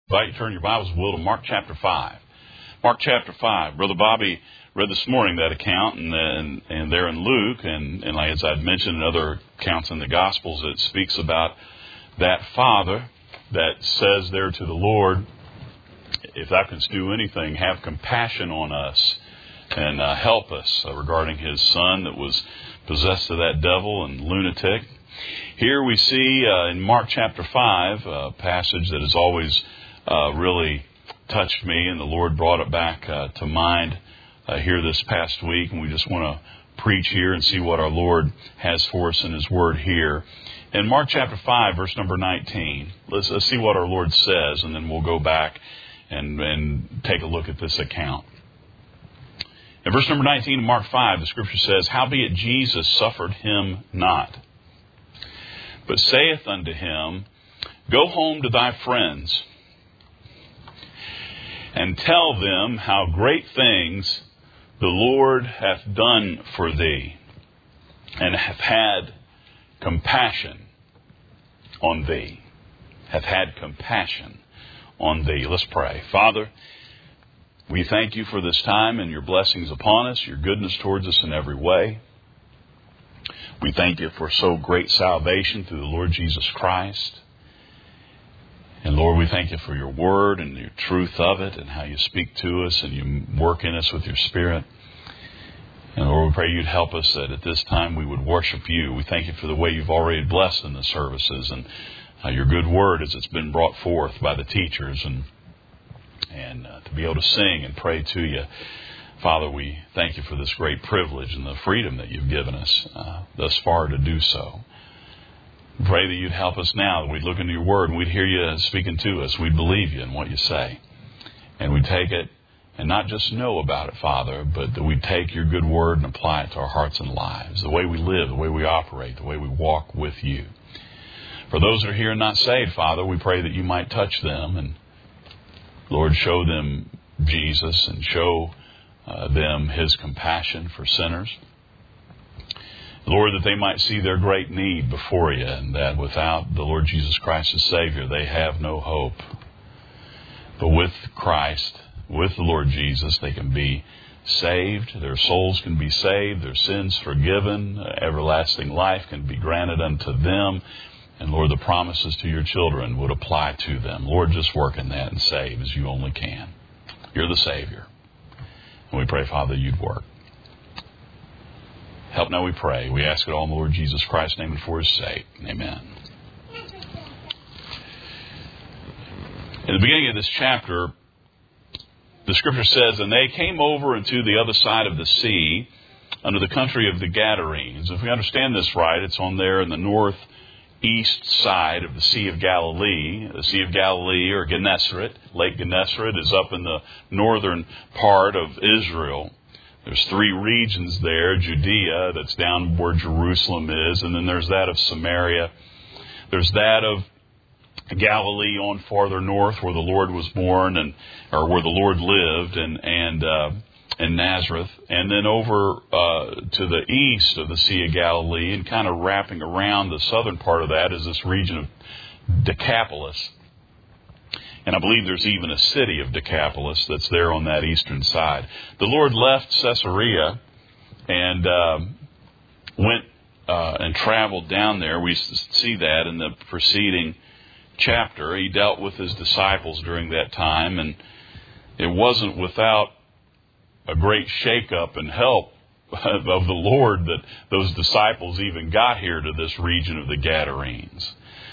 invite you to turn your Bibles, Will, to Mark chapter 5. Mark chapter 5. Brother Bobby read this morning that account, and there in Luke, and like as I've mentioned in other accounts in the Gospels, it speaks about that Father that says there to the Lord, if thou canst do anything, have compassion on us and help us, regarding his son that was possessed of that devil and lunatic. Here we see in Mark chapter 5 a passage that has always really touched me, and the Lord brought it back to mind here this past week, and we just want to preach here and see what our Lord has for us in His Word here. In Mark chapter 5, verse number 19, let's see what our Lord says, and then we'll go back and take a look at this account. In verse number 19 of Mark 5, the Scripture says, "Howbeit Jesus suffered him not, but saith unto him, Go home to thy friends, and tell them how great things the Lord hath done for thee, and hath had compassion on thee." Hath had compassion on thee. Let's pray. Father, we thank you for this time and your blessings upon us, your goodness towards us in every way. We thank you for so great salvation through the Lord Jesus Christ. And Lord, we thank you for your word and your truth of it and how you speak to us and you work in us with your Spirit. And Lord, we pray you'd help us that at this time we would worship you. We thank you for the way you've already blessed in the services and your good word as it's been brought forth by the teachers and to be able to sing and pray to you. Father, we thank you for this great privilege and the freedom that you've given us thus far to do so. We pray that you'd help us now, that we'd look into your word and we'd hear you speaking to us. We'd believe you in what you say. And we'd take it and not just know about it, Father, but that we'd take your good word and apply it to our hearts and lives, the way we live, the way we operate, the way we walk with you. For those that are here and not saved, Father, we pray that you might touch them and, Lord, show them Jesus and show them his compassion for sinners. Lord, that they might see their great need before you and that without the Lord Jesus Christ as Savior, they have no hope. But with Christ, with the Lord Jesus, they can be saved. Their souls can be saved. Their sins forgiven. Everlasting life can be granted unto them. And Lord, the promises to your children would apply to them. Lord, just work in that and save as you only can. You're the Savior. And we pray, Father, you'd work. Help now, we pray. We ask it all in the Lord Jesus Christ's name and for his sake. Amen. In the beginning of this chapter, the Scripture says, "And they came over into the other side of the sea, under the country of the Gadarenes." If we understand this right, it's on there in the northeast side of the Sea of Galilee. The Sea of Galilee, or Gennesaret, Lake Gennesaret, is up in the northern part of Israel. There's three regions there: Judea, that's down where Jerusalem is, and then there's that of Samaria. There's that of Galilee on farther north, where the Lord was born, or where the Lord lived, and Nazareth, and then over to the east of the Sea of Galilee, and kind of wrapping around the southern part of that is this region of Decapolis. And I believe there's even a city of Decapolis that's there on that eastern side. The Lord left Caesarea and went and traveled down there. We see that in the preceding chapter. He dealt with his disciples during that time, and it wasn't without a great shakeup and help of the Lord that those disciples even got here to this region of the Gadarenes.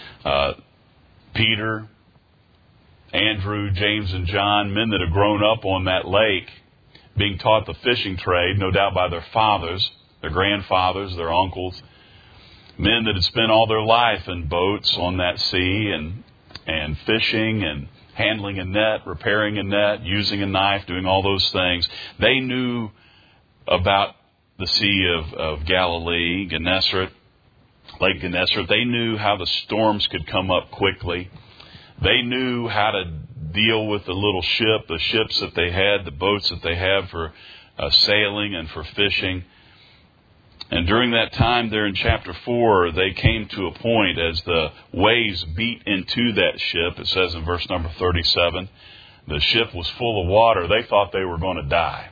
Peter, Andrew, James, and John, men that had grown up on that lake, being taught the fishing trade, no doubt by their fathers, their grandfathers, their uncles, men that had spent all their life in boats on that sea and fishing and handling a net, repairing a net, using a knife, doing all those things. They knew about the Sea of Galilee, Gennesaret, Lake Gennesaret. They knew how the storms could come up quickly. They knew how to deal with the little ship, the ships that they had, the boats that they had for sailing and for fishing. And during that time there in chapter 4, they came to a point as the waves beat into that ship. It says in verse number 37, the ship was full of water. They thought they were going to die.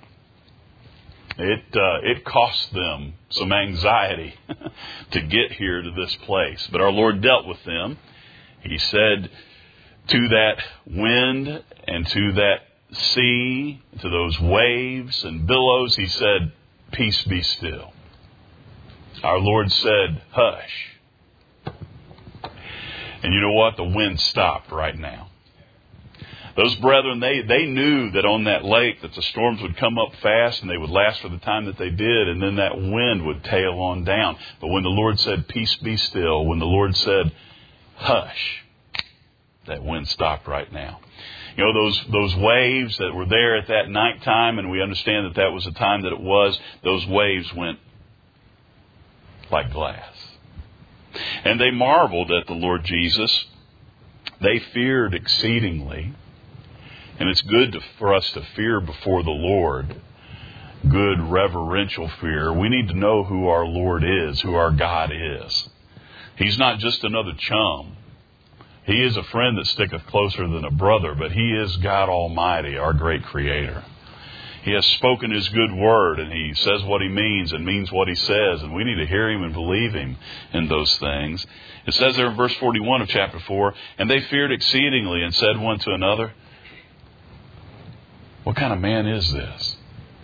It cost them some anxiety to get here to this place. But our Lord dealt with them. He said to that wind and to that sea, to those waves and billows, He said, "Peace, be still." Our Lord said, "Hush." And you know what? The wind stopped right now. Those brethren, they knew that on that lake that the storms would come up fast and they would last for the time that they did, and then that wind would tail on down. But when the Lord said, "Peace, be still," when the Lord said, "Hush," that wind stopped right now. You know, those waves that were there at that nighttime, and we understand that that was the time that it was, those waves went like glass. And they marveled at the Lord Jesus. They feared exceedingly. And it's good for us to fear before the Lord. Good reverential fear. We need to know who our Lord is, who our God is. He's not just another chum. He is a friend that sticketh closer than a brother, but He is God Almighty, our great Creator. He has spoken His good word, and He says what He means and means what He says, and we need to hear Him and believe Him in those things. It says there in verse 41 of chapter 4, "And they feared exceedingly and said one to another, what kind of man is this?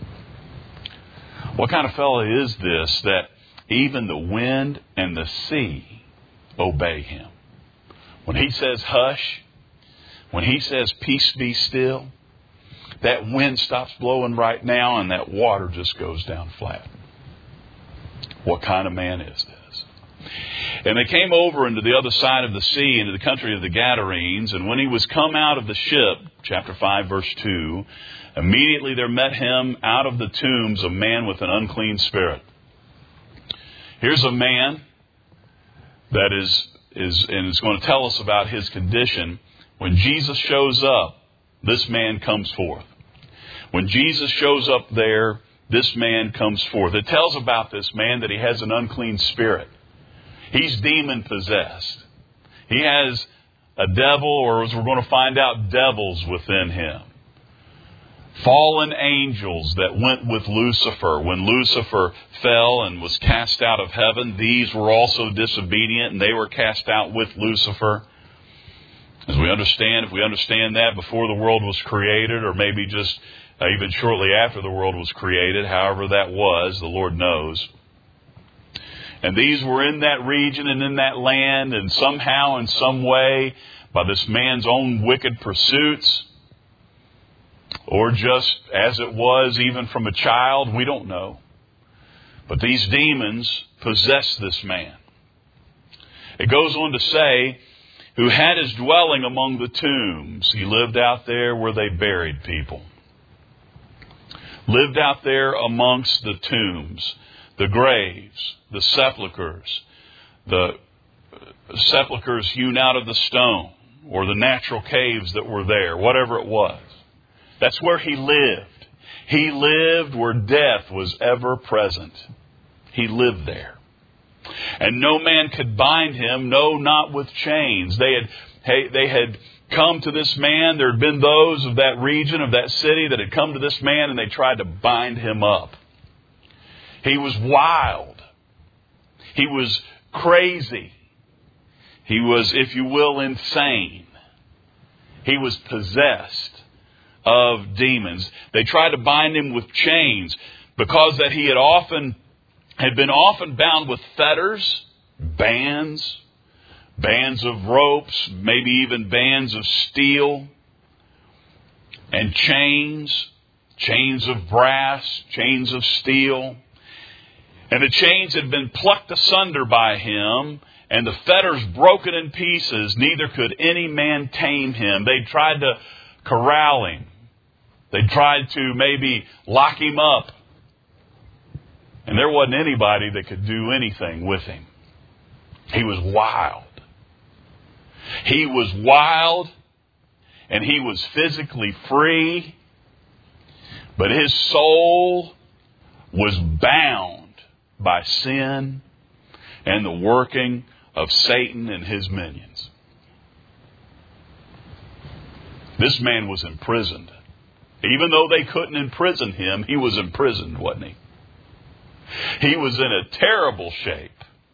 What kind of fellow is this that even the wind and the sea obey Him?" When He says hush, when He says peace be still, that wind stops blowing right now and that water just goes down flat. What kind of man is this? And they came over into the other side of the sea, into the country of the Gadarenes. And when He was come out of the ship, chapter 5, verse 2, immediately there met Him out of the tombs a man with an unclean spirit. Here's a man that is and it's going to tell us about his condition. When Jesus shows up, this man comes forth. When Jesus shows up there, this man comes forth. It tells about this man that he has an unclean spirit. He's demon possessed. He has a devil, or as we're going to find out, devils within him. Fallen angels that went with Lucifer. When Lucifer fell and was cast out of heaven, these were also disobedient, and they were cast out with Lucifer. As we understand, if we understand that before the world was created, or maybe just even shortly after the world was created, however that was, the Lord knows. And these were in that region and in that land, and somehow, in some way, by this man's own wicked pursuits, or just as it was even from a child, we don't know. But these demons possess this man. It goes on to say, who had his dwelling among the tombs. He lived out there where they buried people. Lived out there amongst the tombs, the graves, the sepulchres hewn out of the stone, or the natural caves that were there, whatever it was. That's where he lived. He lived where death was ever present. He lived there. And no man could bind him, no, not with chains. They had come to this man. There had been those of that region, of that city, that had come to this man, and they tried to bind him up. He was wild. He was crazy. He was, if you will, insane. He was possessed of demons. They tried to bind him with chains because that he had been often bound with fetters, bands of ropes, maybe even bands of steel, and chains of brass, chains of steel. And the chains had been plucked asunder by him, and the fetters broken in pieces. Neither could any man tame him. They tried to corral him. They tried to maybe lock him up. And there wasn't anybody that could do anything with him. He was wild. He was wild, and he was physically free, but his soul was bound by sin and the working of Satan and his minions. This man was imprisoned. Even though they couldn't imprison him, he was imprisoned, wasn't he? He was in a terrible shape.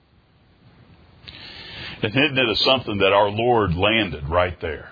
And isn't it something that our Lord landed right there?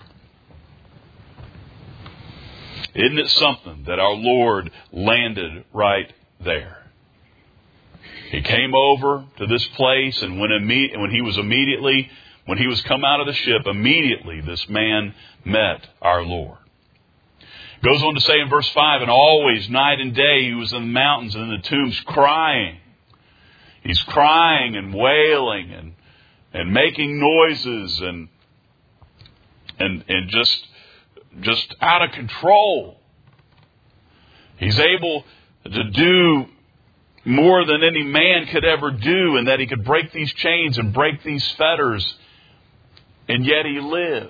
Isn't it something that our Lord landed right there? He came over to this place, and when he was come out of the ship, immediately this man met our Lord. Goes on to say in verse 5, and always, night and day, he was in the mountains and in the tombs crying. He's crying and wailing and making noises and just out of control. He's able to do more than any man could ever do, and that he could break these chains and break these fetters, and yet he lived.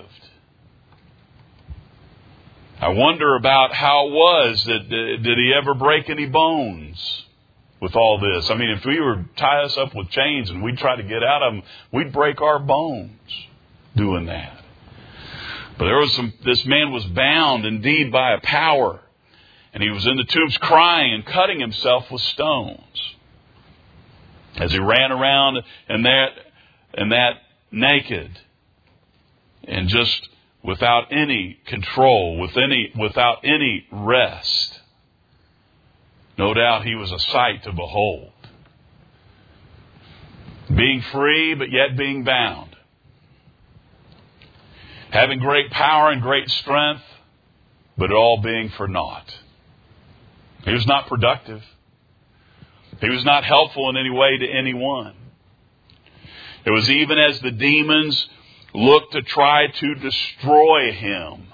I wonder about how it was that did he ever break any bones with all this? I mean, if we were to tie us up with chains and we'd try to get out of them, we'd break our bones doing that. But this man was bound indeed by a power, and he was in the tombs crying and cutting himself with stones as he ran around in that naked and just without any control, without any rest. No doubt he was a sight to behold. Being free, but yet being bound. Having great power and great strength, but all being for naught. He was not productive. He was not helpful in any way to anyone. It was even as the demons looked to try to destroy him.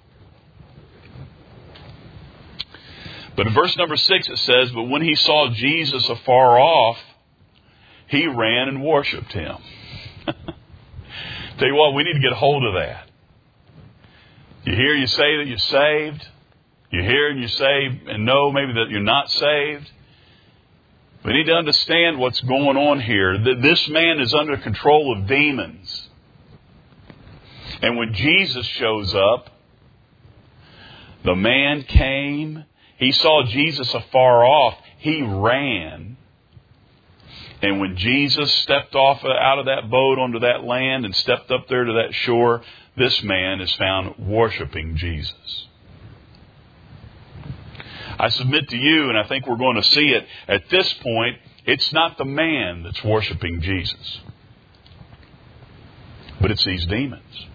But in verse number 6 it says, but when he saw Jesus afar off, he ran and worshipped him. Tell you what, we need to get a hold of that. You hear you say that you're saved. You hear and you say and know maybe that you're not saved. We need to understand what's going on here. This man is under control of demons. And when Jesus shows up, the man came. He saw Jesus afar off. He ran. And when Jesus stepped off out of that boat onto that land and stepped up there to that shore, this man is found worshiping Jesus. I submit to you, and I think we're going to see it at this point, it's not the man that's worshiping Jesus, but it's these demons.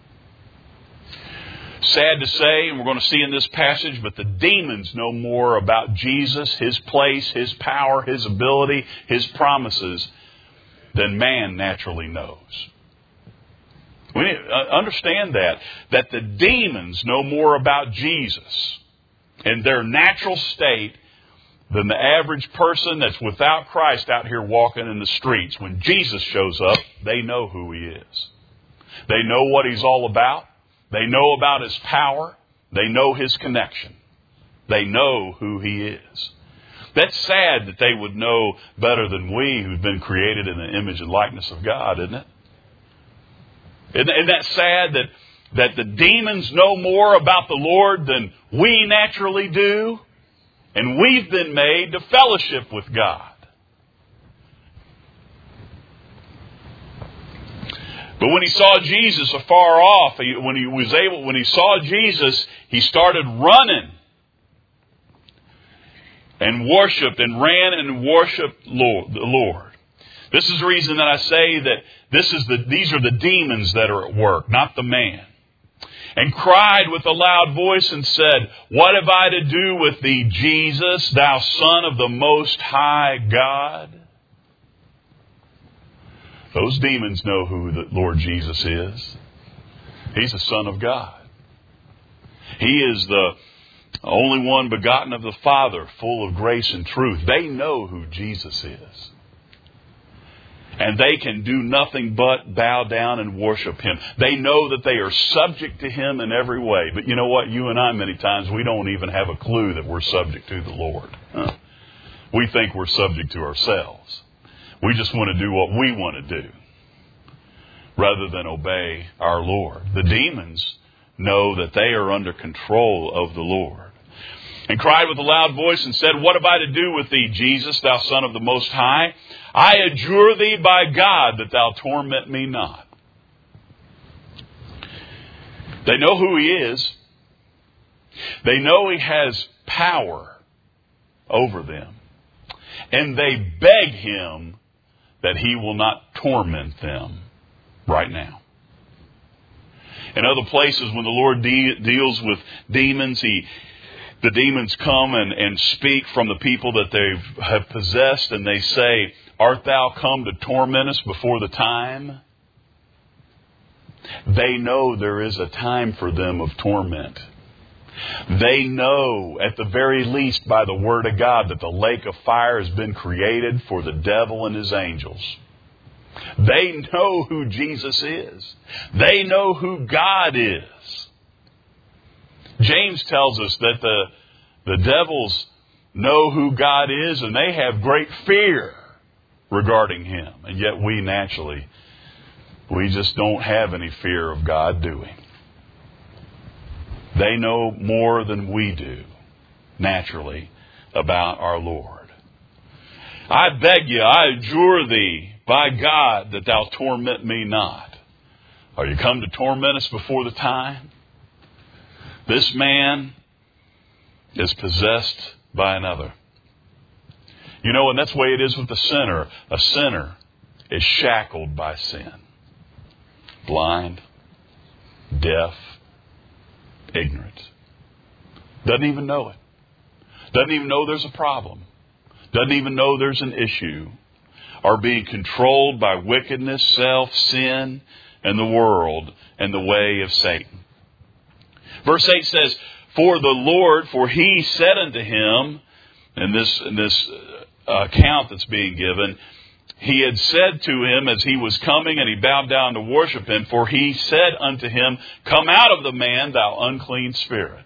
Sad to say, and we're going to see in this passage, but the demons know more about Jesus, his place, his power, his ability, his promises than man naturally knows. We need to understand that the demons know more about Jesus in their natural state than the average person that's without Christ out here walking in the streets. When Jesus shows up, they know who he is. They know what he's all about. They know about his power. They know his connection. They know who he is. That's sad that they would know better than we who've been created in the image and likeness of God, isn't it? Isn't that sad that the demons know more about the Lord than we naturally do? And we've been made to fellowship with God. But when he saw Jesus afar off, when he saw Jesus, he started running and worshipped and ran and worshipped the Lord. This is the reason that I say that these are the demons that are at work, not the man. And cried with a loud voice and said, what have I to do with thee, Jesus, thou Son of the Most High God? Those demons know who the Lord Jesus is. He's the Son of God. He is the only one begotten of the Father, full of grace and truth. They know who Jesus is. And they can do nothing but bow down and worship him. They know that they are subject to him in every way. But you know what? You and I, many times, we don't even have a clue that we're subject to the Lord. We think we're subject to ourselves. We just want to do what we want to do rather than obey our Lord. The demons know that they are under control of the Lord. And cried with a loud voice and said, What have I to do with thee, Jesus, thou Son of the Most High? I adjure thee by God that thou torment me not. They know who he is. They know he has power over them. And they beg him that he will not torment them right now. In other places, when the Lord deals with demons, the demons come and speak from the people that they have possessed, and they say, Art thou come to torment us before the time? They know there is a time for them of torment. They know, at the very least by the Word of God, that the lake of fire has been created for the devil and his angels. They know who Jesus is. They know who God is. James tells us that the devils know who God is, and they have great fear regarding him. And yet we just don't have any fear of God, do we? They know more than we do, naturally, about our Lord. I beg you, I adjure thee, by God, that thou torment me not. Are you come to torment us before the time? This man is possessed by another. You know, and that's the way it is with the sinner. A sinner is shackled by sin. Blind, deaf, ignorant. Doesn't even know it. Doesn't even know there's a problem. Doesn't even know there's an issue. Are being controlled by wickedness, self, sin, and the world, and the way of Satan. Verse 8 says, For he said unto him, in this account that's being given, he had said to him as he was coming, and he bowed down to worship him, for he said unto him, Come out of the man, thou unclean spirit.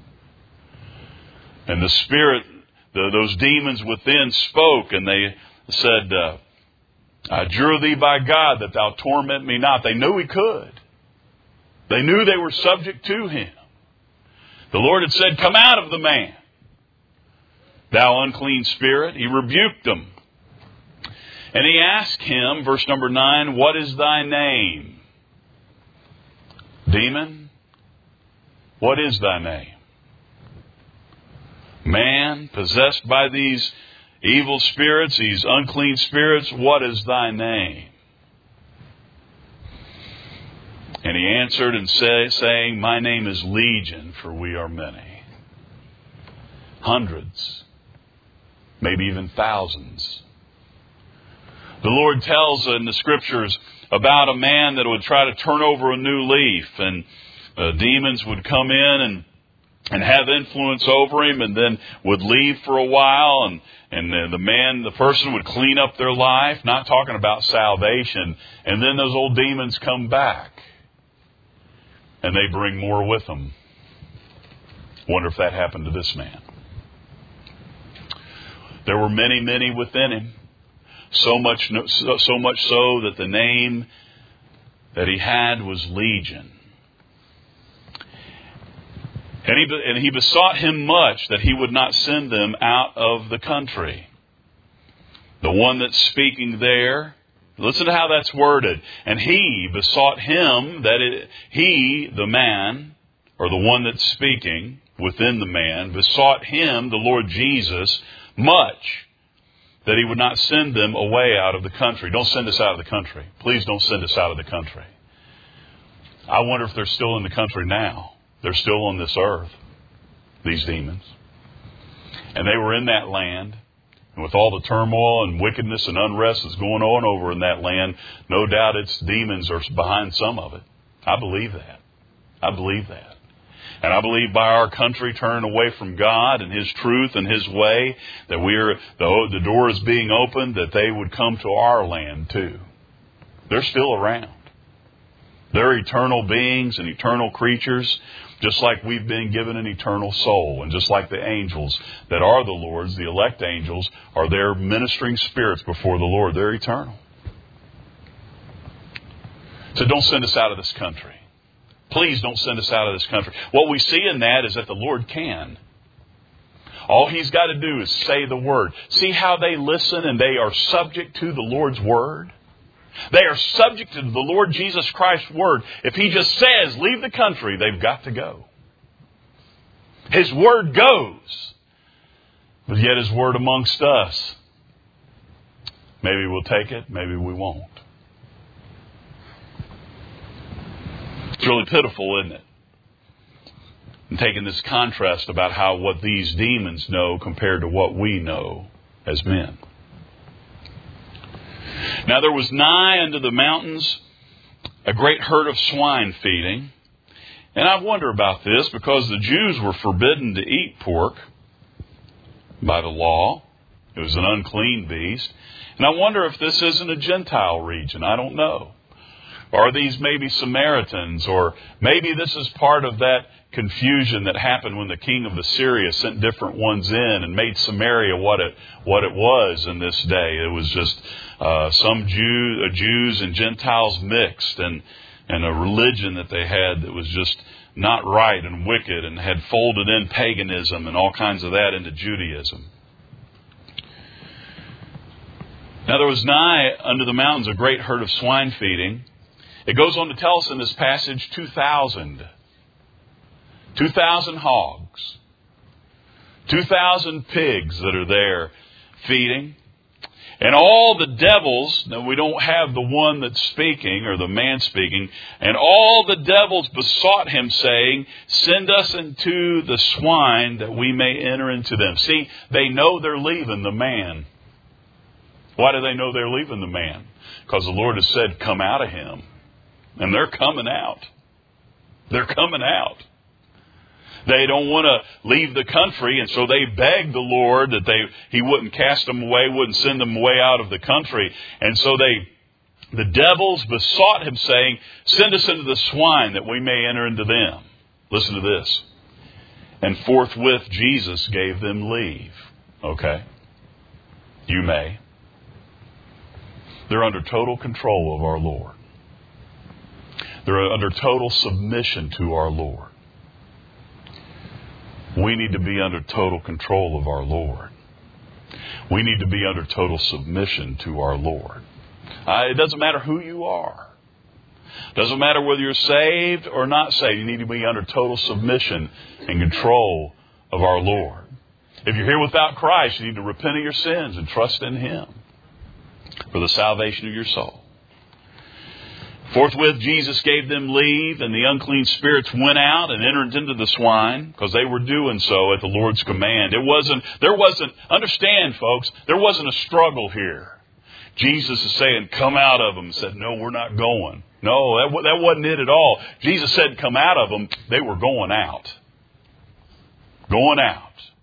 And the spirit, those demons within spoke, and they said, I adjure thee by God that thou torment me not. They knew he could. They knew they were subject to him. The Lord had said, Come out of the man, thou unclean spirit. He rebuked them. And he asked him, verse number 9, What is thy name? Demon, what is thy name? Man, possessed by these evil spirits, these unclean spirits, what is thy name? And he answered and saying, My name is Legion, for we are many. Hundreds, maybe even thousands. The Lord tells in the Scriptures about a man that would try to turn over a new leaf, and demons would come in and have influence over him, and then would leave for a while, and the person would clean up their life, not talking about salvation, and then those old demons come back, and they bring more with them. Wonder if that happened to this man. There were many, many within him, so much so that the name that he had was Legion. And he besought him much that he would not send them out of the country. The one that's speaking there, listen to how that's worded. And he besought him, he, the man, or the one that's speaking within the man, besought him, the Lord Jesus, much that he would not send them away out of the country. Don't send us out of the country. Please don't send us out of the country. I wonder if they're still in the country now. They're still on this earth, these demons. And they were in that land. And with all the turmoil and wickedness and unrest that's going on over in that land, no doubt its demons are behind some of it. I believe that. I believe that. And I believe by our country turning away from God and His truth and His way, that the door is being opened, that they would come to our land too. They're still around. They're eternal beings and eternal creatures, just like we've been given an eternal soul. And just like the angels that are the Lord's, the elect angels, are their ministering spirits before the Lord. They're eternal. So don't send us out of this country. Please don't send us out of this country. What we see in that is that the Lord can. All He's got to do is say the word. See how they listen and they are subject to the Lord's word? They are subject to the Lord Jesus Christ's word. If He just says, leave the country, they've got to go. His word goes. But yet His word amongst us, maybe we'll take it, maybe we won't. It's really pitiful, isn't it? And taking this contrast about what these demons know compared to what we know as men. Now there was nigh unto the mountains a great herd of swine feeding. And I wonder about this because the Jews were forbidden to eat pork by the law. It was an unclean beast. And I wonder if this isn't a Gentile region. I don't know. Or are these maybe Samaritans? Or maybe this is part of that confusion that happened when the king of Assyria sent different ones in and made Samaria what it was in this day. It was just some Jews and Gentiles mixed, and a religion that they had that was just not right and wicked and had folded in paganism and all kinds of that into Judaism. Now there was nigh unto the mountains a great herd of swine feeding. It goes on to tell us in this passage 2,000 hogs, 2,000 pigs that are there feeding. And all the devils, now we don't have the one that's speaking or the man speaking, and all the devils besought Him, saying, send us into the swine that we may enter into them. See, they know they're leaving the man. Why do they know they're leaving the man? Because the Lord has said, come out of him. And they're coming out. They're coming out. They don't want to leave the country, and so they begged the Lord that He wouldn't cast them away, wouldn't send them away out of the country. And so the devils besought Him, saying, send us into the swine that we may enter into them. Listen to this. And forthwith Jesus gave them leave. Okay. You may. They're under total control of our Lord. They're under total submission to our Lord. We need to be under total control of our Lord. We need to be under total submission to our Lord. It doesn't matter who you are. It doesn't matter whether you're saved or not saved. You need to be under total submission and control of our Lord. If you're here without Christ, you need to repent of your sins and trust in Him for the salvation of your soul. Forthwith Jesus gave them leave, and the unclean spirits went out and entered into the swine, because they were doing so at the Lord's command. Understand, folks, there wasn't a struggle here. Jesus is saying, come out of them. Said, no, we're not going. No, that wasn't it at all. Jesus said, come out of them. They were going out. Going out.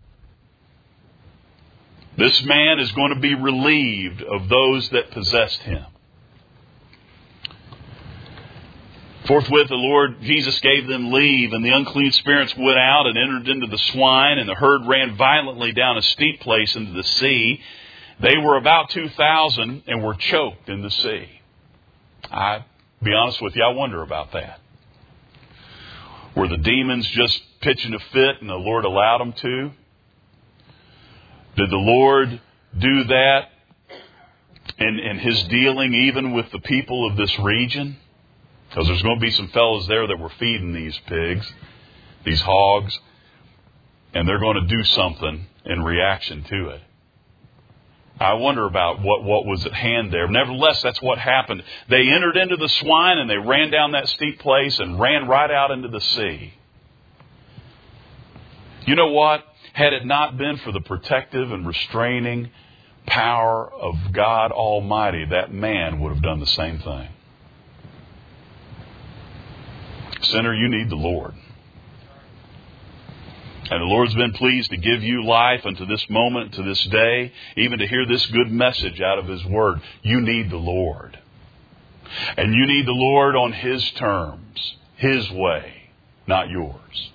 This man is going to be relieved of those that possessed him. Forthwith the Lord Jesus gave them leave, and the unclean spirits went out and entered into the swine, and the herd ran violently down a steep place into the sea. They were about 2,000 and were choked in the sea. I'll be honest with you, I wonder about that. Were the demons just pitching a fit and the Lord allowed them to? Did the Lord do that in His dealing even with the people of this region? Because there's going to be some fellows there that were feeding these pigs, these hogs, and they're going to do something in reaction to it. I wonder about what was at hand there. Nevertheless, that's what happened. They entered into the swine and they ran down that steep place and ran right out into the sea. You know what? Had it not been for the protective and restraining power of God Almighty, that man would have done the same thing. Sinner, you need the Lord. And the Lord's been pleased to give you life unto this moment, to this day, even to hear this good message out of His Word. You need the Lord. And you need the Lord on His terms, His way, not yours.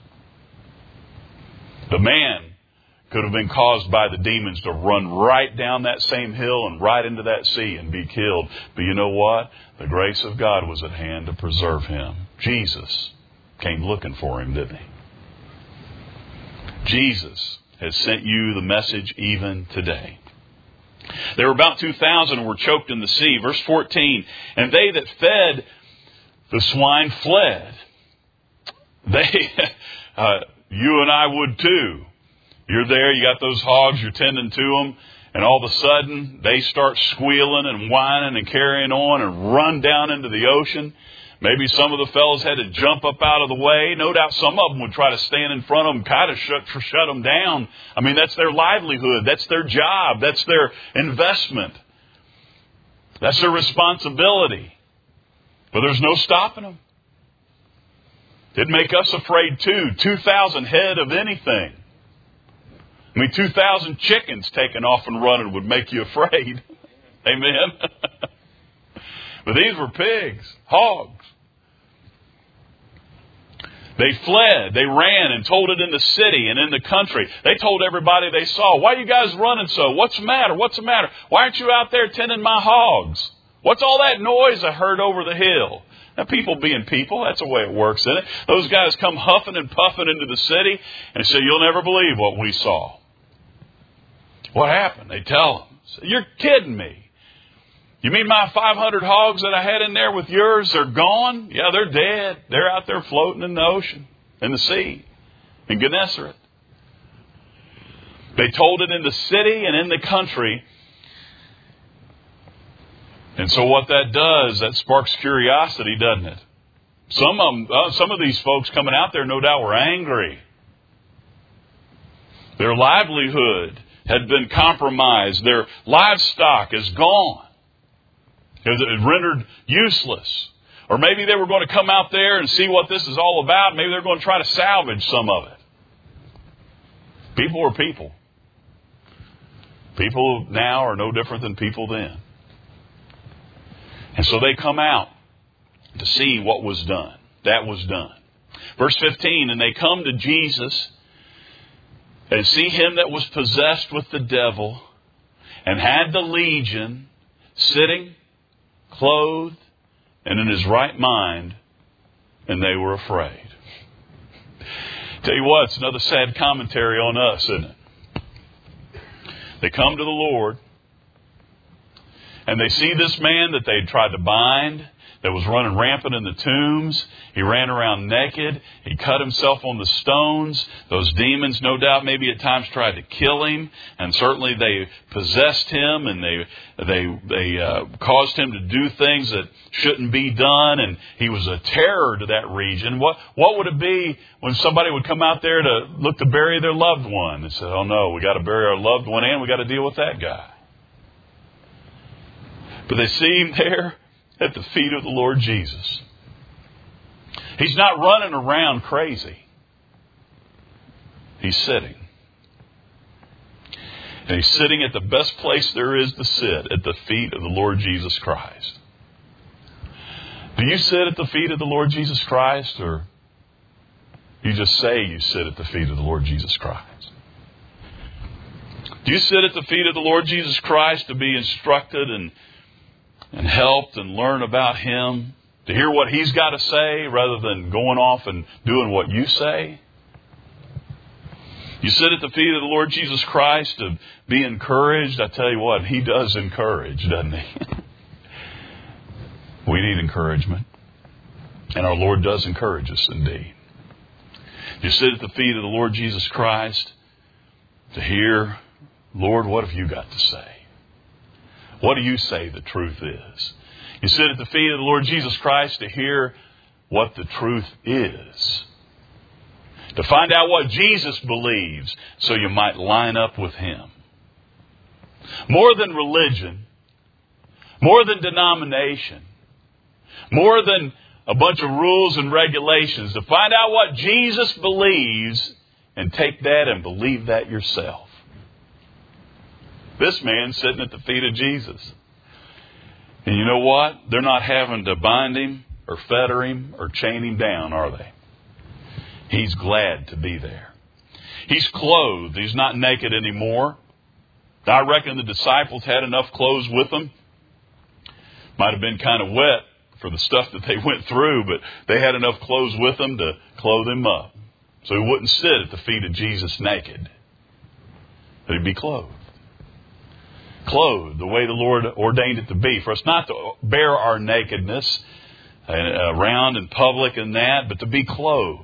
The man could have been caused by the demons to run right down that same hill and right into that sea and be killed. But you know what? The grace of God was at hand to preserve him. Jesus came looking for him, didn't he? Jesus has sent you the message even today. There were about 2,000 who were choked in the sea. Verse 14, and they that fed the swine fled. You and I would too. You're there, you got those hogs, you're tending to them, and all of a sudden they start squealing and whining and carrying on and run down into the ocean. Maybe some of the fellows had to jump up out of the way. No doubt some of them would try to stand in front of them, kind of shut them down. I mean, that's their livelihood. That's their job. That's their investment. That's their responsibility. But there's no stopping them. It'd make us afraid too. 2,000 head of anything. I mean, 2,000 chickens taking off and running would make you afraid. Amen? But these were pigs, hogs. They fled, they ran and told it in the city and in the country. They told everybody they saw, why are you guys running so? What's the matter? What's the matter? Why aren't you out there tending my hogs? What's all that noise I heard over the hill? Now, people being people, that's the way it works, isn't it? Those guys come huffing and puffing into the city and say, you'll never believe what we saw. What happened? They tell them, you're kidding me. You mean my 500 hogs that I had in there with yours are gone? Yeah, they're dead. They're out there floating in the ocean, in the sea, in Gennesaret. They told it in the city and in the country. And so what that does, that sparks curiosity, doesn't it? Some of these folks coming out there, no doubt, were angry. Their livelihood had been compromised. Their livestock is gone. It was rendered useless. Or maybe they were going to come out there and see what this is all about. Maybe they're going to try to salvage some of it. People are people. People now are no different than people then. And so they come out to see what was done. That was done. Verse 15, and they come to Jesus and see him that was possessed with the devil and had the legion sitting, clothed, and in his right mind, and they were afraid. Tell you what, it's another sad commentary on us, isn't it? They come to the Lord, and they see this man that they'd tried to bind, that was running rampant in the tombs. He ran around naked. He cut himself on the stones. Those demons, no doubt, maybe at times tried to kill him. And certainly they possessed him and they caused him to do things that shouldn't be done. And he was a terror to that region. What would it be when somebody would come out there to look to bury their loved one? They said, oh no, we got to bury our loved one and we got to deal with that guy. But they see him there at the feet of the Lord Jesus. He's not running around crazy. He's sitting. And he's sitting at the best place there is to sit, at the feet of the Lord Jesus Christ. Do you sit at the feet of the Lord Jesus Christ, or you just say you sit at the feet of the Lord Jesus Christ? Do you sit at the feet of the Lord Jesus Christ to be instructed and helped and learn about him, to hear what he's got to say rather than going off and doing what you say? You sit at the feet of the Lord Jesus Christ to be encouraged. I tell you what, he does encourage, doesn't he? We need encouragement. And our Lord does encourage us indeed. You sit at the feet of the Lord Jesus Christ to hear, Lord, what have you got to say? What do you say the truth is? You sit at the feet of the Lord Jesus Christ to hear what the truth is. To find out what Jesus believes so you might line up with him. More than religion, more than denomination, more than a bunch of rules and regulations. To find out what Jesus believes and take that and believe that yourself. This man sitting at the feet of Jesus. And you know what? They're not having to bind him or fetter him or chain him down, are they? He's glad to be there. He's clothed. He's not naked anymore. I reckon the disciples had enough clothes with them. Might have been kind of wet for the stuff that they went through, but they had enough clothes with them to clothe him up. So he wouldn't sit at the feet of Jesus naked, but he'd be clothed. Clothed the way the Lord ordained it to be. For us not to bear our nakedness around in public and that, but to be clothed.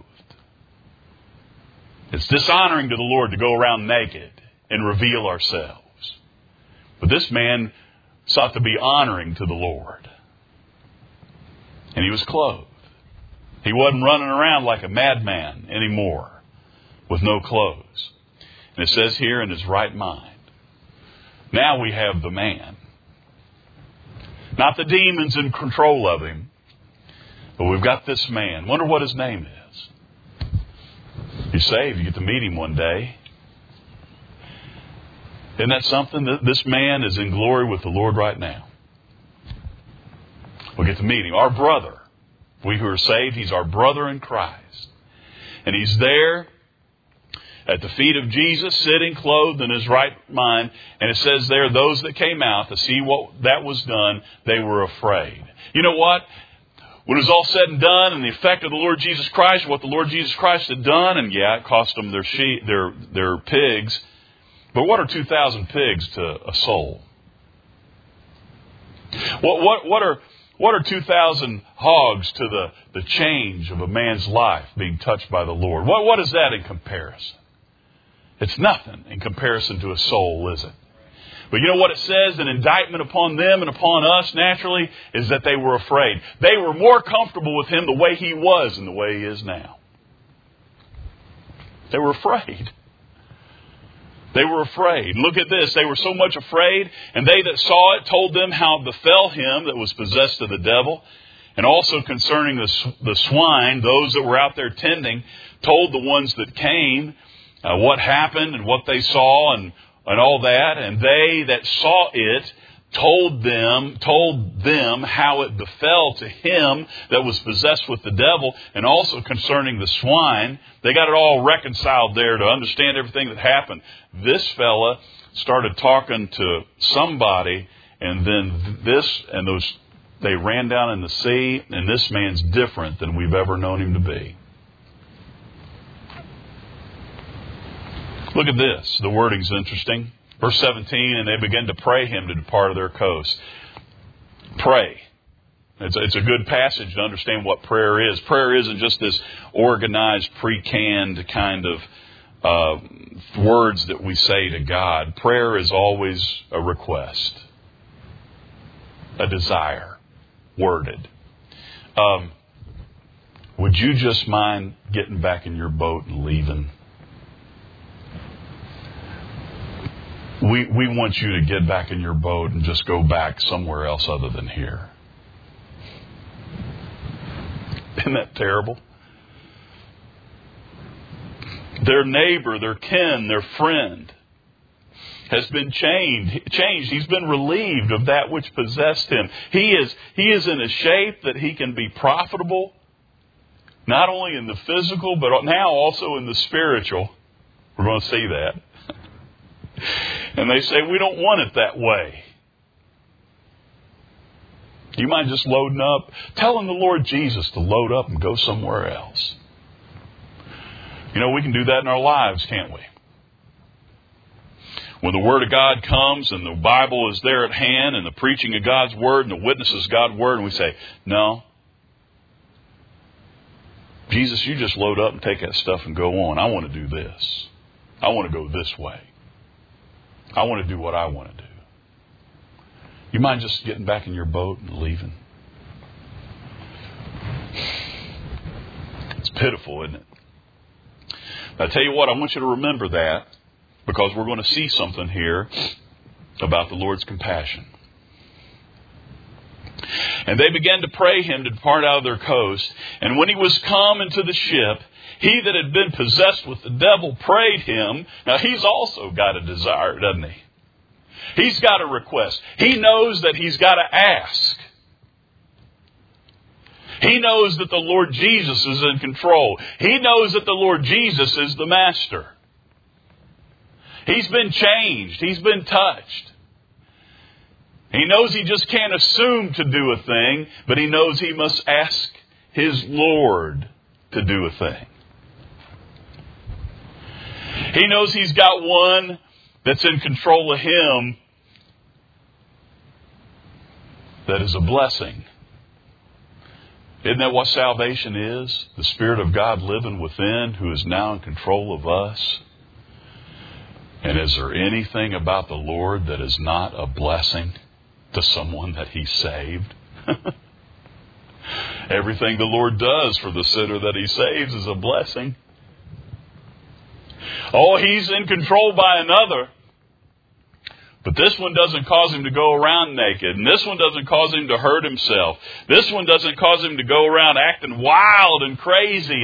It's dishonoring to the Lord to go around naked and reveal ourselves. But this man sought to be honoring to the Lord. And he was clothed. He wasn't running around like a madman anymore with no clothes. And it says here, in his right mind. Now we have the man. Not the demons in control of him, but we've got this man. Wonder what his name is. You're saved. You get to meet him one day. Isn't that something? This man is in glory with the Lord right now. We'll get to meet him. Our brother. We who are saved, he's our brother in Christ. And he's there at the feet of Jesus, sitting clothed in his right mind. And it says there, those that came out to see what that was done, they were afraid. You know what? When it was all said and done, and the effect of the Lord Jesus Christ, what the Lord Jesus Christ had done, and yeah, it cost them their pigs. But what are 2,000 pigs to a soul? What are 2,000 hogs to the change of a man's life being touched by the Lord? What is that in comparison? It's nothing in comparison to a soul, is it? But you know what it says? An indictment upon them and upon us, naturally, is that they were afraid. They were more comfortable with him the way he was than the way he is now. They were afraid. They were afraid. Look at this. They were so much afraid, and they that saw it told them how it befell him that was possessed of the devil. And also concerning the swine, those that were out there tending, told the ones that came what happened and what they saw and all that. And they that saw it told them how it befell to him that was possessed with the devil, and also concerning the swine. They got it all reconciled there to understand everything that happened. This fella started talking to somebody, and then they ran down in the sea, and this man's different than we've ever known him to be. Look at this. The wording's interesting. Verse 17, and they began to pray him to depart of their coast. Pray. It's a good passage to understand what prayer is. Prayer isn't just this organized, pre-canned kind of words that we say to God. Prayer is always a request, a desire, worded. Would you just mind getting back in your boat and leaving? We want you to get back in your boat and just go back somewhere else other than here. Isn't that terrible? Their neighbor, their kin, their friend has been changed. He's been relieved of that which possessed him. He is in a shape that he can be profitable, not only in the physical, but now also in the spiritual. We're going to see that. And they say, we don't want it that way. Do you mind just loading up? Telling the Lord Jesus to load up and go somewhere else. You know, we can do that in our lives, can't we? When the Word of God comes and the Bible is there at hand and the preaching of God's Word and the witnesses of God's Word, and we say, no. Jesus, you just load up and take that stuff and go on. I want to do this. I want to go this way. I want to do what I want to do. You mind just getting back in your boat and leaving? It's pitiful, isn't it? But I tell you what, I want you to remember that, because we're going to see something here about the Lord's compassion. And they began to pray him to depart out of their coast. And when he was come into the ship, he that had been possessed with the devil prayed him. Now, he's also got a desire, doesn't he? He's got a request. He knows that he's got to ask. He knows that the Lord Jesus is in control. He knows that the Lord Jesus is the master. He's been changed. He's been touched. He knows he just can't assume to do a thing, but he knows he must ask his Lord to do a thing. He knows he's got one that's in control of him that is a blessing. Isn't that what salvation is? The Spirit of God living within, who is now in control of us. And is there anything about the Lord that is not a blessing to someone that He saved? Everything the Lord does for the sinner that He saves is a blessing. Oh, He's in control by another. But this one doesn't cause him to go around naked. And this one doesn't cause him to hurt himself. This one doesn't cause him to go around acting wild and crazy.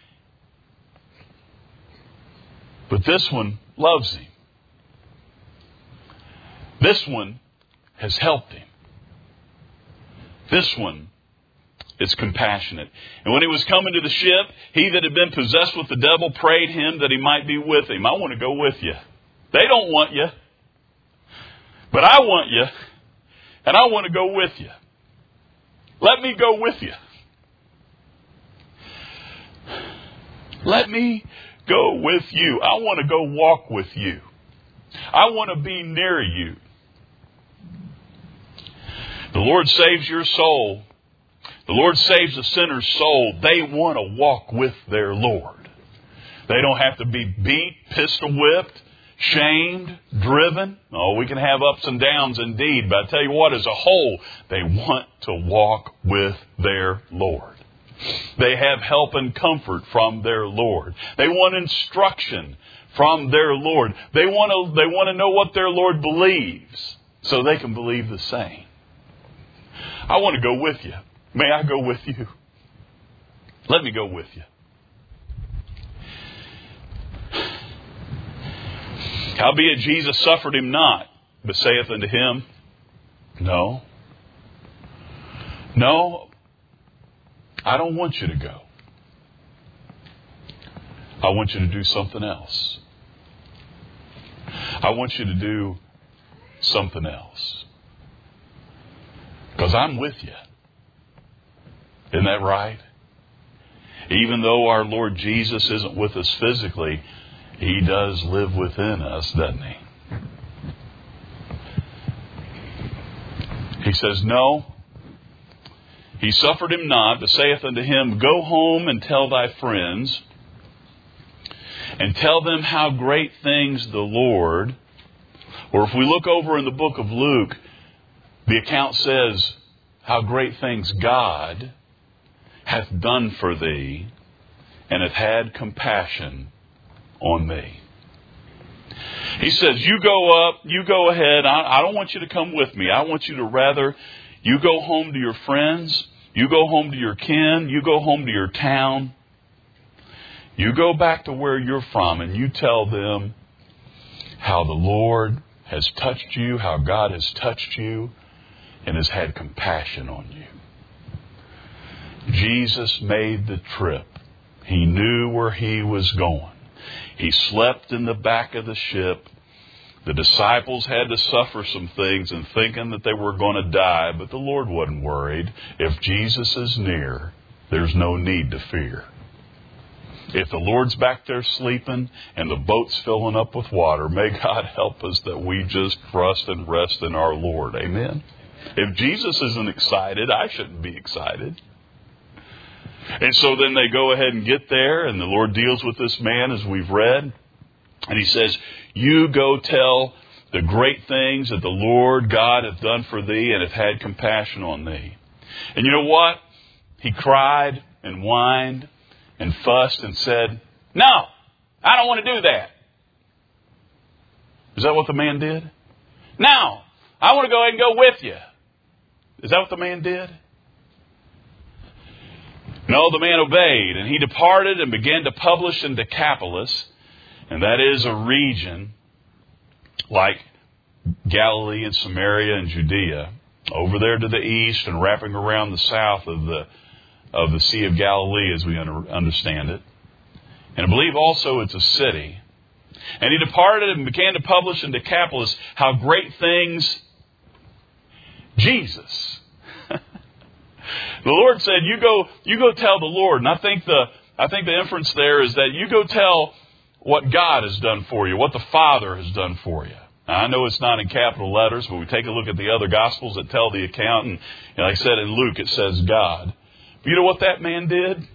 But this one loves him. This one has helped him. This one is compassionate. And when he was coming to the ship, he that had been possessed with the devil prayed him that he might be with him. I want to go with you. They don't want you. But I want you, and I want to go with you. Let me go with you. Let me go with you. I want to go walk with you. I want to be near you. The Lord saves your soul. The Lord saves a sinner's soul. They want to walk with their Lord. They don't have to be beat, pistol whipped, shamed, driven. Oh, we can have ups and downs indeed, but I tell you what, as a whole, they want to walk with their Lord. They have help and comfort from their Lord. They want instruction from their Lord. They want to know what their Lord believes so they can believe the same. I want to go with you. May I go with you? Let me go with you. Howbeit Jesus suffered him not, but saith unto him, No, I don't want you to go. I want you to do something else. I want you to do something else. Because I'm with you. Isn't that right? Even though our Lord Jesus isn't with us physically, He does live within us, doesn't He? He says, No. He suffered him not, but saith unto him, Go home and tell thy friends, and tell them how great things the Lord, or if we look over in the book of Luke, the account says, how great things God hath done for thee, and hath had compassion on thee. He says, you go up, you go ahead. I don't want you to come with me. I want you to rather, you go home to your friends, you go home to your kin, you go home to your town. You go back to where you're from and you tell them how the Lord has touched you, how God has touched you and has had compassion on you. Jesus made the trip. He knew where He was going. He slept in the back of the ship. The disciples had to suffer some things and thinking that they were going to die, but the Lord wasn't worried. If Jesus is near, there's no need to fear. If the Lord's back there sleeping and the boat's filling up with water, may God help us that we just trust and rest in our Lord. Amen? If Jesus isn't excited, I shouldn't be excited. And so then they go ahead and get there, and the Lord deals with this man as we've read. And He says, you go tell the great things that the Lord God hath done for thee and hath had compassion on thee. And you know what? He cried and whined and fussed and said, no, I don't want to do that. Is that what the man did? No, I want to go ahead and go with you. Is that what the man did? No, the man obeyed, and he departed and began to publish in Decapolis, and that is a region like Galilee and Samaria and Judea, over there to the east and wrapping around the south of of the Sea of Galilee as we understand it. And I believe also it's a city. And he departed and began to publish in Decapolis how great things Jesus. The Lord said, you go tell the Lord. And I think the inference there is that you go tell what God has done for you, what the Father has done for you. Now, I know it's not in capital letters, but we take a look at the other Gospels that tell the account. And like I said, in Luke, it says God. But you know what that man did?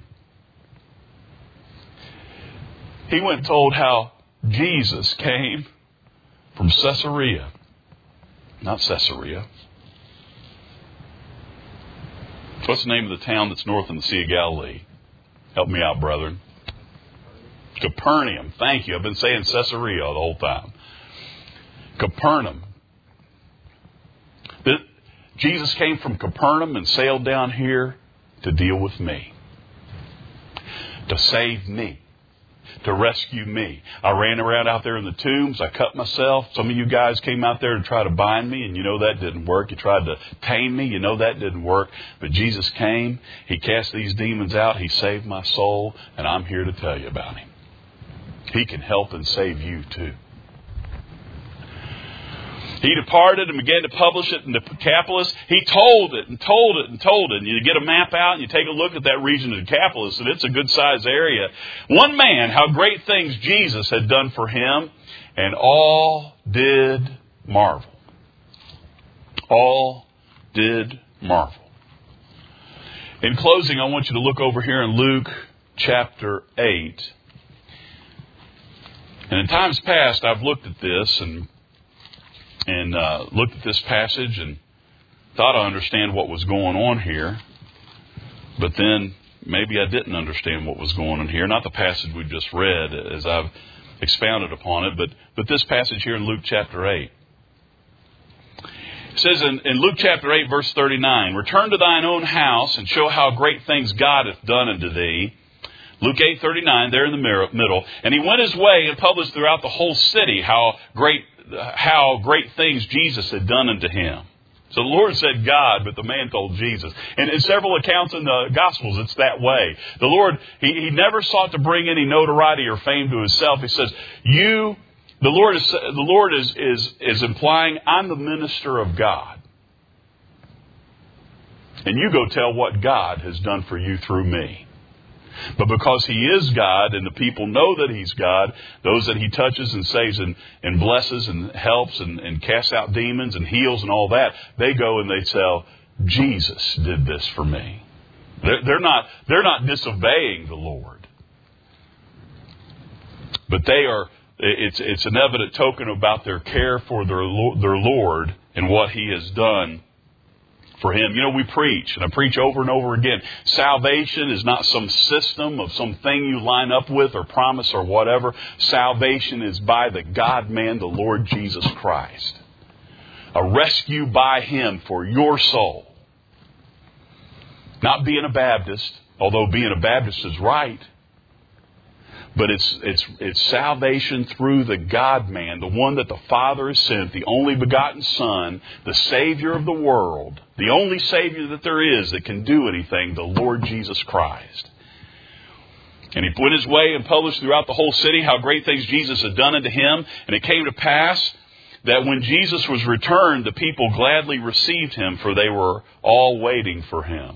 He went and told how Jesus came from Caesarea. Not Caesarea. What's the name of the town that's north in the Sea of Galilee? Help me out, brethren. Capernaum. Thank you. I've been saying Caesarea the whole time. Capernaum. Jesus came from Capernaum and sailed down here to deal with me. To save me. To rescue me. I ran around out there in the tombs. I cut myself. Some of you guys came out there to try to bind me, and you know that didn't work. You tried to tame me. You know that didn't work. But Jesus came. He cast these demons out. He saved my soul, and I'm here to tell you about Him. He can help and save you too. He departed and began to publish it in Decapolis. He told it and told it and told it. And you get a map out and you take a look at that region of Decapolis, and it's a good-sized area. One man, how great things Jesus had done for him, and all did marvel. All did marvel. In closing, I want you to look over here in Luke chapter 8. And in times past, I've looked at this and looked at this passage and thought I understand what was going on here. But then maybe I didn't understand what was going on here. Not the passage we just read as I've expounded upon it, but this passage here in Luke chapter 8. It says in Luke chapter 8, verse 39, return to thine own house and show how great things God hath done unto thee. Luke 8:39, there in the middle. And he went his way and published throughout the whole city how great things Jesus had done unto him. So the Lord said God, but the man told Jesus. And in several accounts in the Gospels, it's that way. The Lord, He never sought to bring any notoriety or fame to Himself. He says, the Lord is implying, I'm the minister of God. And you go tell what God has done for you through me. But because He is God and the people know that He's God, those that He touches and saves and blesses and helps and casts out demons and heals and all that, they go and they tell, Jesus did this for me. They're not disobeying the Lord. But it's an evident token about their care for their Lord and what He has done for him. You know, we preach, and I preach over and over again. Salvation is not some system of something you line up with or promise or whatever. Salvation is by the God-man, the Lord Jesus Christ. A rescue by Him for your soul. Not being a Baptist, although being a Baptist is right. But it's salvation through the God-man, the one that the Father has sent, the only begotten Son, the Savior of the world, the only Savior that there is that can do anything, the Lord Jesus Christ. And he went his way and published throughout the whole city how great things Jesus had done unto him. And it came to pass that when Jesus was returned, the people gladly received him, for they were all waiting for him.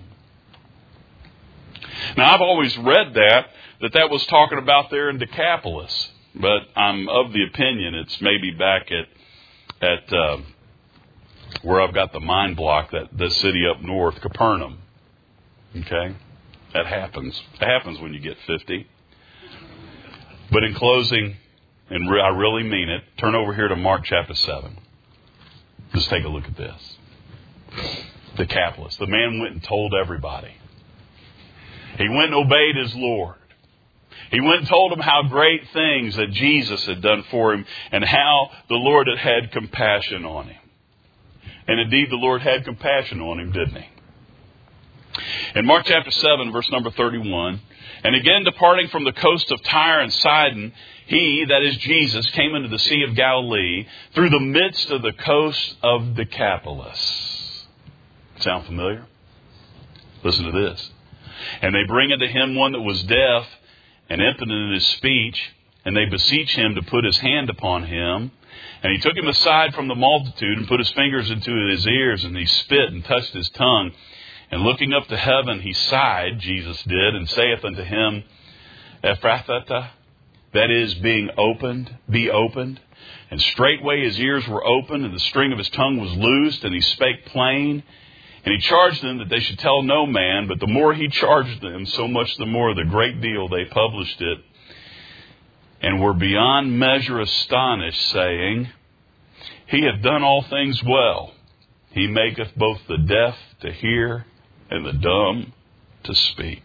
Now, I've always read that was talking about there in Decapolis. But I'm of the opinion it's maybe back at where I've got the mind block, that the city up north, Capernaum. Okay? That happens. It happens when you get 50. But in closing, and I really mean it, turn over here to Mark chapter 7. Just take a look at this. Decapolis. The man went and told everybody. He went and obeyed his Lord. He went and told them how great things that Jesus had done for him and how the Lord had compassion on him. And indeed, the Lord had compassion on him, didn't He? In Mark chapter 7, verse number 31, and again departing from the coast of Tyre and Sidon, He, that is Jesus, came into the Sea of Galilee through the midst of the coast of Decapolis. Sound familiar? Listen to this. And they bring unto him one that was deaf and impotent in his speech, and they beseech him to put his hand upon him. And he took him aside from the multitude, and put his fingers into his ears, and he spit and touched his tongue. And looking up to heaven, he sighed, Jesus did, and saith unto him, Ephrathah, that is, be opened. And straightway his ears were opened, and the string of his tongue was loosed, and he spake plain. And he charged them that they should tell no man, but the more he charged them, so much the more the great deal they published it, and were beyond measure astonished, saying, He hath done all things well. He maketh both the deaf to hear and the dumb to speak.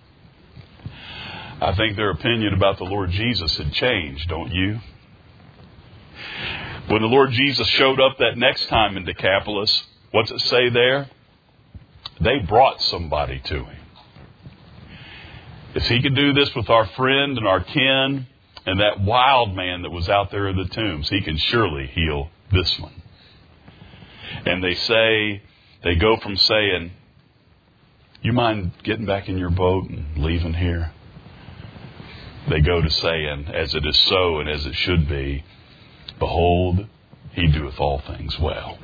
I think their opinion about the Lord Jesus had changed, don't you? When the Lord Jesus showed up that next time in Decapolis, what's it say there? They brought somebody to him. If he could do this with our friend and our kin and that wild man that was out there in the tombs, he can surely heal this one. And they go from saying, you mind getting back in your boat and leaving here? They go to saying, as it is so and as it should be, behold, he doeth all things well.